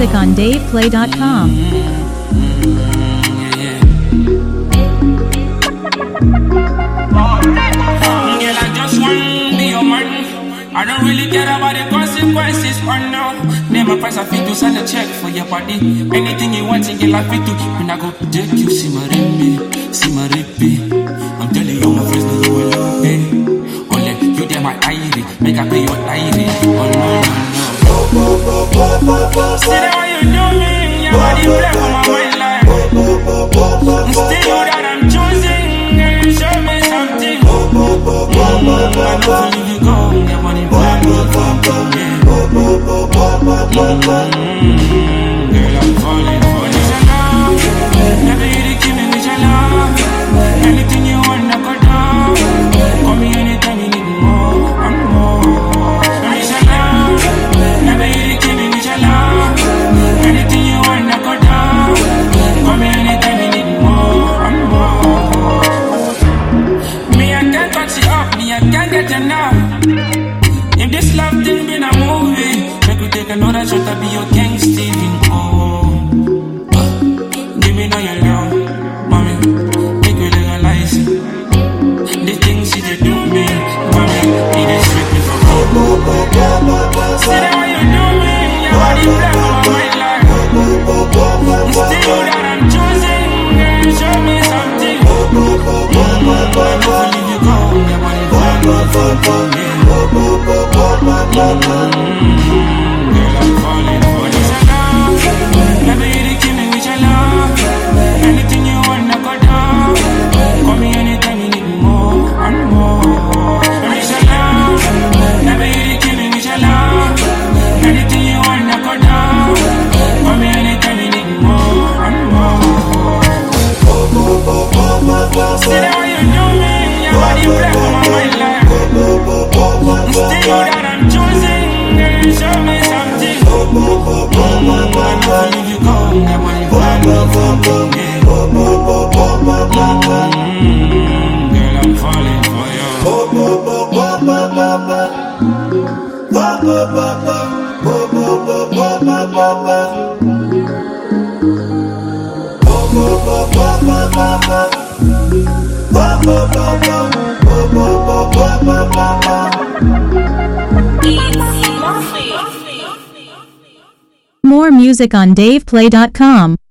music on DavePlay.com. Girl, I just want be your man. I don't really care about the consequences or no. Name a price, I fit to send a check for your body. Anything you want, girl, I fit to. When I go take you, see my rippy. I'm telling you, my friends, know you will love me. Only you there, my irie. Make I pay your irie. Oh no. See that what you do me? Your body play for my mind like. Still you that I'm choosing. Girl, you show me something. I know if you go, your money play for me. Girl, I'm falling for you. Never you to keep me with your love. Anything you want, I go down. Call me anytime you need more and more. Never you to keep me with your love. Anything you want, I go down. Call me anytime you need more and more. Me, I can't touch you up. Me, I can't get enough. If this love thing been a movie, make you take another shot to be your King Stephen. Oh, give me now your love, mommy. Make you legalize it. The things you did do me, mommy. It is sweet me for see that what you do me, your body play for my mind like. Still you that I'm choosing, girl, show me something. I know if you go, your body play for me. Girl, I'm falling for this love. Never you to keep me with your love. Anything you want, I go down. Call me anytime you need more and more. This love. Never you to keep me with your love. Anything you want, I go down. Call me anytime you need more and more. See that what you do me, your body play for my mind like. Still you that I'm choosing, girl, show me something. I know if you go, your money for me. Girl, I'm falling for you. More music on DavePlay.com.